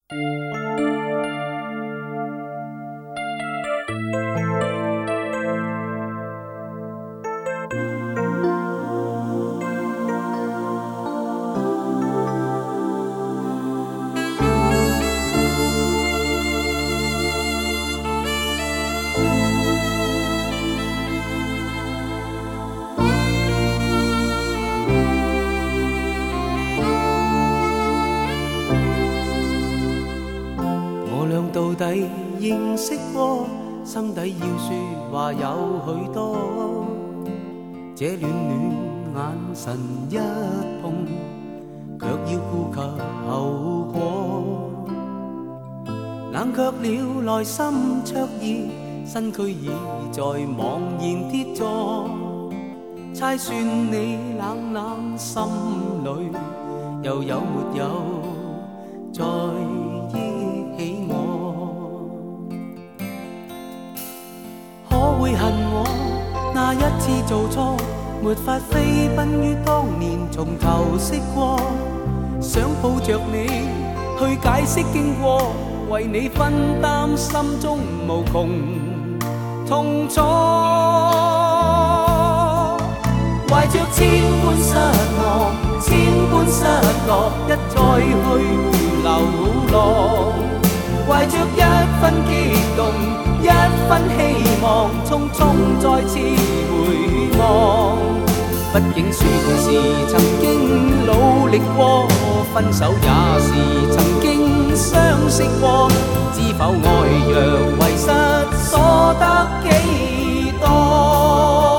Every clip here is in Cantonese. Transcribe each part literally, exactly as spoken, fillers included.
到底认识过，心底要说话有许多。这暖暖眼神一碰，却要顾及后果。冷却了内心灼热，身躯已在茫然跌坐。猜算你冷冷心里，又有没有再忆起我？会恨我那一次做错，没法飞奔于当年从头识过，想抱着你去解释经过，为你分担心中无穷痛楚，怀着千般失望，千般失落，一再去流浪，怀着一分激动，一分希望，匆匆再次回望。毕竟算是曾經努力過，分手也是曾經相識過，知否愛若遺失，所得幾多？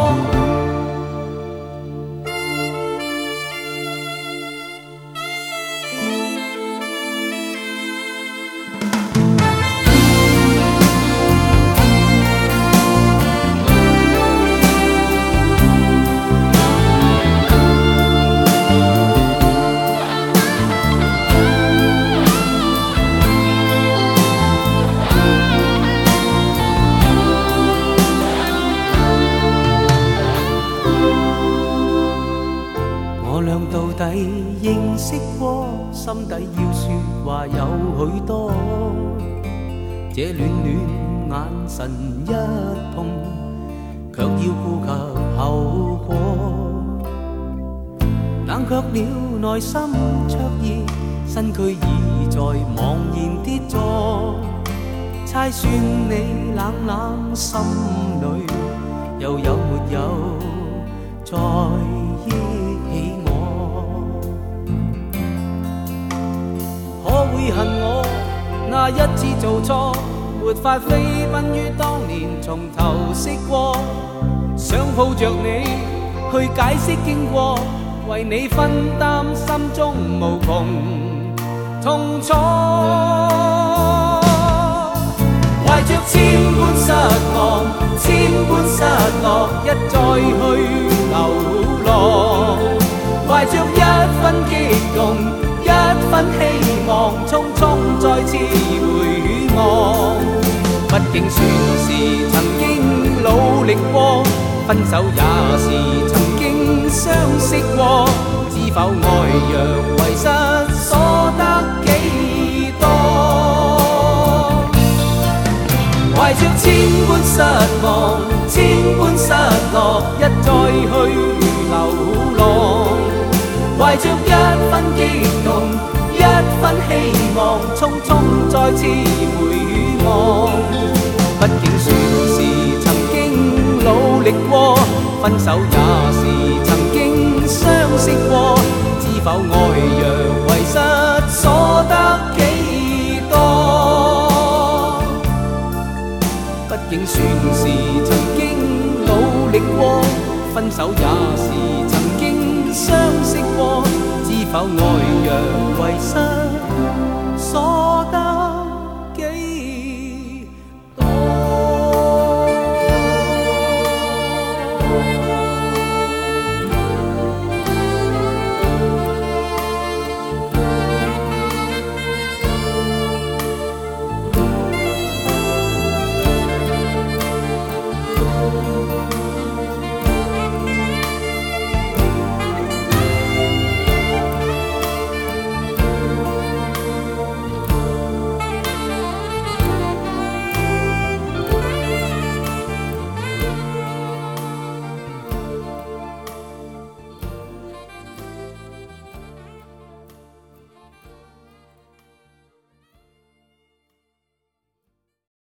到底認識過，心底要說話有許多。這暖暖眼神一碰，卻要顧及後果。冷卻了內心灼熱，身軀已在茫然跌坐。猜算你冷冷心裏，又有沒有再憶起我？會恨我那一次做錯，沒法飛奔於當年從頭識過，想抱着你去解釋經過，為你分擔心中無窮痛楚，懷着千般失望，千般失落，一再去流浪，懷着一分激動，一分希望，匆匆再次回望。畢竟算是曾經努力過，分手也是曾經相識過，知否愛若遺失，所得幾多？懷着千般失望，千般失落，一再去流浪，懷着一分激動，一分希望，匆匆再次回望。畢竟算是曾經努力過，分手也是曾經相識過，知否愛若遺失，所得幾多？畢竟算是曾經努力過，分手也是曾經相識過，知否愛若遺失。